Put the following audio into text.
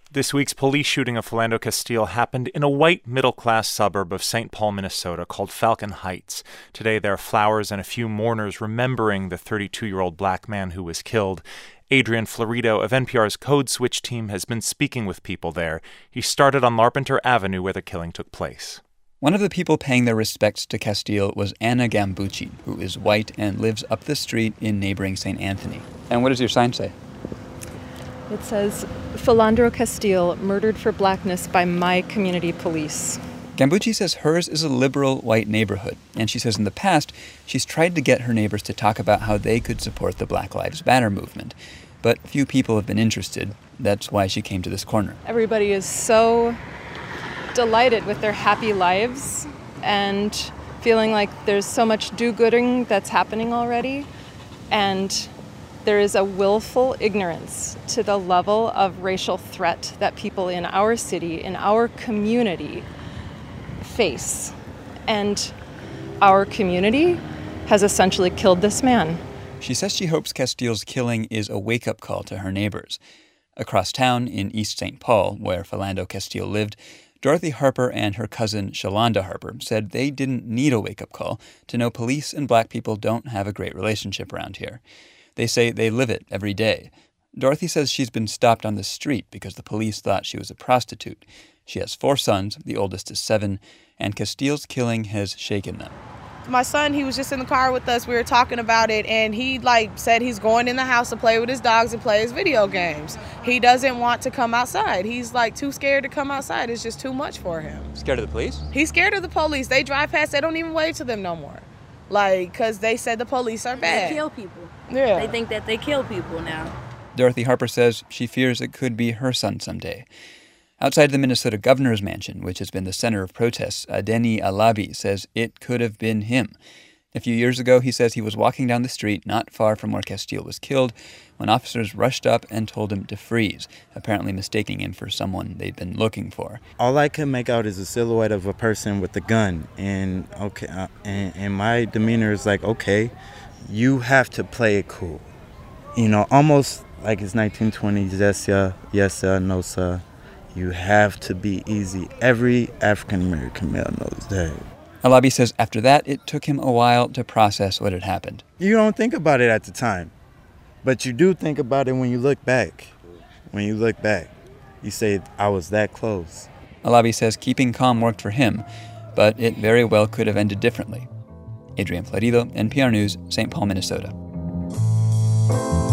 This week's police shooting of Philando Castile happened in a white middle-class suburb of St. Paul, Minnesota called Falcon Heights. Today there are flowers and a few mourners remembering the 32-year-old black man who was killed. Adrian Florido of NPR's Code Switch team has been speaking with people there. He started on Larpenteur Avenue where the killing took place. One of the people paying their respects to Castile was Anna Gambucci, who is white and lives up the street in neighboring St. Anthony. And what does your sign say? It says, Philando Castile, murdered for blackness by my community police. Gambucci says hers is a liberal white neighborhood, and she says in the past she's tried to get her neighbors to talk about how they could support the Black Lives Matter movement. But few people have been interested. That's why she came to this corner. Everybody is so delighted with their happy lives and feeling like there's so much do-gooding that's happening already. And there is a willful ignorance to the level of racial threat that people in our city, in our community, face. And our community has essentially killed this man. She says she hopes Castile's killing is a wake-up call to her neighbors. Across town in East St. Paul, where Philando Castile lived, Dorothy Harper and her cousin Shalonda Harper said they didn't need a wake-up call to know police and black people don't have a great relationship around here. They say they live it every day. Dorothy says she's been stopped on the street because the police thought she was a prostitute. She has 4 sons, the oldest is 7, and Castile's killing has shaken them. My son, he was just in the car with us. We were talking about it, and he said he's going in the house to play with his dogs and play his video games. He doesn't want to come outside. He's too scared to come outside. It's just too much for him. Scared of the police? He's scared of the police. They drive past. They don't even wave to them no more. Because they said the police are bad. They kill people. Yeah. They think that they kill people now. Dorothy Harper says she fears it could be her son someday. Outside the Minnesota governor's mansion, which has been the center of protests, Adeni Alabi says it could have been him. A few years ago, he says he was walking down the street not far from where Castile was killed when officers rushed up and told him to freeze, apparently mistaking him for someone they'd been looking for. All I could make out is a silhouette of a person with a gun, and my demeanor is like, okay, you have to play it cool. Almost like it's 1920s, yes sir, no sir. You have to be easy. Every African-American male knows that. Alabi says after that, it took him a while to process what had happened. You don't think about it at the time, but you do think about it when you look back. When you look back, you say, I was that close. Alabi says keeping calm worked for him, but it very well could have ended differently. Adrian Florido, NPR News, St. Paul, Minnesota.